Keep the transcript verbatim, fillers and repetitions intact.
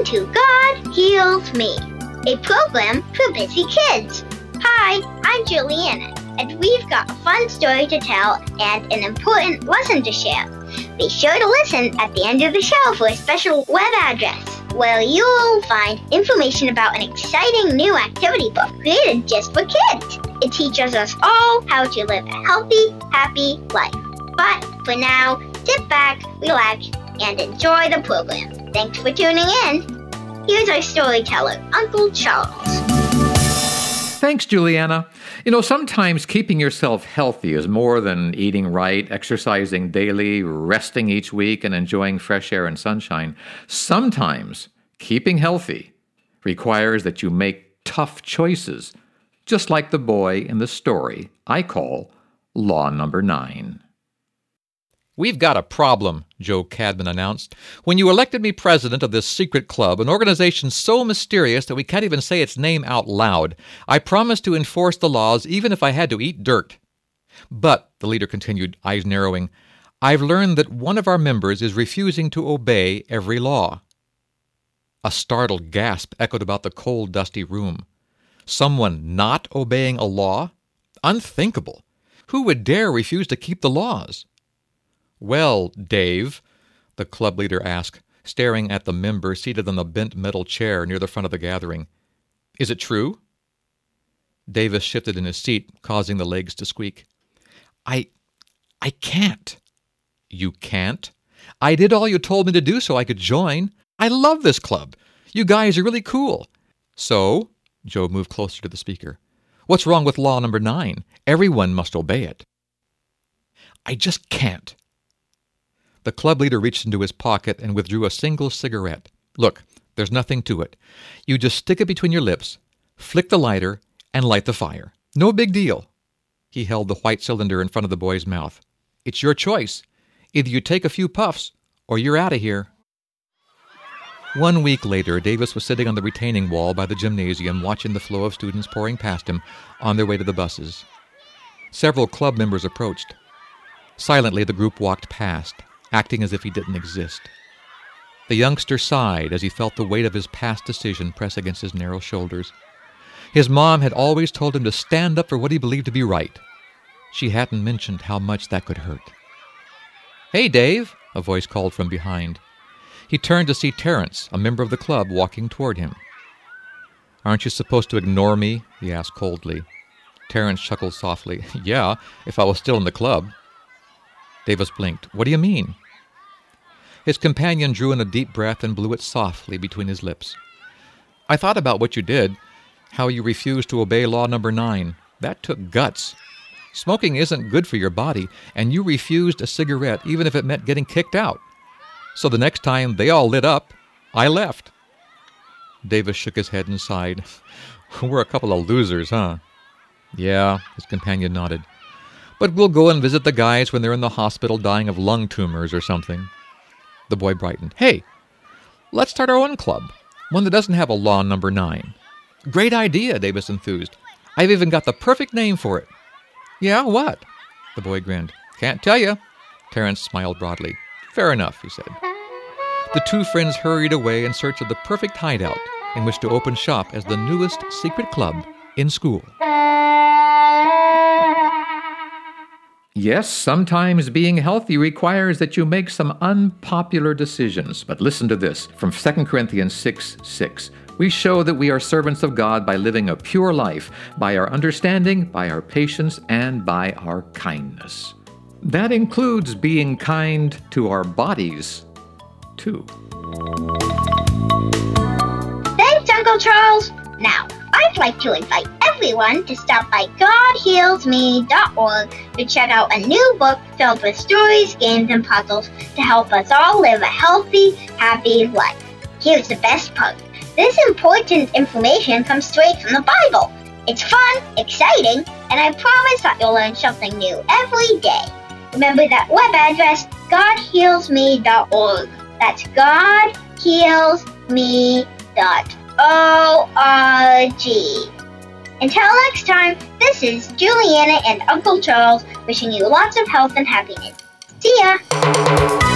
to God Heals Me, a program for busy kids. Hi, I'm Juliana, and we've got a fun story to tell and an important lesson to share. Be sure to listen at the end of the show for a special web address where you'll find information about an exciting new activity book created just for kids. It teaches us all how to live a healthy, happy life. But for now, sit back, relax, and enjoy the program. Thanks for tuning in. Here's our storyteller, Uncle Charles. Thanks, Juliana. You know, sometimes keeping yourself healthy is more than eating right, exercising daily, resting each week, and enjoying fresh air and sunshine. Sometimes keeping healthy requires that you make tough choices, just like the boy in the story I call Law Number Nine. "We've got a problem," Joe Cadman announced. "When you elected me president of this secret club, an organization so mysterious that we can't even say its name out loud, I promised to enforce the laws even if I had to eat dirt. But," the leader continued, eyes narrowing, "I've learned that one of our members is refusing to obey every law." A startled gasp echoed about the cold, dusty room. Someone not obeying a law? Unthinkable. Who would dare refuse to keep the laws? "Well, Dave," the club leader asked, staring at the member seated on the bent metal chair near the front of the gathering, "is it true?" Davis shifted in his seat, causing the legs to squeak. I... I can't." "You can't? I did all you told me to do so I could join. I love this club. You guys are really cool." "So?" Joe moved closer to the speaker. "What's wrong with law number nine? Everyone must obey it." "I just can't." The club leader reached into his pocket and withdrew a single cigarette. "Look, there's nothing to it. You just stick it between your lips, flick the lighter, and light the fire. No big deal." He held the white cylinder in front of the boy's mouth. "It's your choice. Either you take a few puffs, or you're out of here." One week later, Davis was sitting on the retaining wall by the gymnasium watching the flow of students pouring past him on their way to the buses. Several club members approached. Silently, the group walked past, acting as if he didn't exist. The youngster sighed as he felt the weight of his past decision press against his narrow shoulders. His mom had always told him to stand up for what he believed to be right. She hadn't mentioned how much that could hurt. "Hey, Dave," a voice called from behind. He turned to see Terrence, a member of the club, walking toward him. "Aren't you supposed to ignore me?" he asked coldly. Terrence chuckled softly. "Yeah, if I was still in the club." Davis blinked. "What do you mean?" His companion drew in a deep breath and blew it softly between his lips. "I thought about what you did, how you refused to obey law number nine. That took guts. Smoking isn't good for your body, and you refused a cigarette even if it meant getting kicked out. So the next time they all lit up, I left." Davis shook his head and sighed. "We're a couple of losers, huh?" "Yeah," his companion nodded. "But we'll go and visit the guys when they're in the hospital dying of lung tumors or something." The boy brightened. "Hey, let's start our own club, one that doesn't have a law number nine." "Great idea," Davis enthused. "I've even got the perfect name for it." "Yeah, what?" The boy grinned. "Can't tell you." Terrence smiled broadly. "Fair enough," he said. The two friends hurried away in search of the perfect hideout in which to open shop as the newest secret club in school. Yes, sometimes being healthy requires that you make some unpopular decisions. But listen to this from Second Corinthians six six. We show that we are servants of God by living a pure life, by our understanding, by our patience, and by our kindness. That includes being kind to our bodies, too. Thanks, Uncle Charles. Now, I'd like to invite everyone to stop by God Heals Me dot org to check out a new book filled with stories, games, and puzzles to help us all live a healthy, happy life. Here's the best part. This important information comes straight from the Bible. It's fun, exciting, and I promise that you'll learn something new every day. Remember that web address, God Heals Me dot org. That's God Heals Me dot org. Until next time, this is Juliana and Uncle Charles wishing you lots of health and happiness. See ya!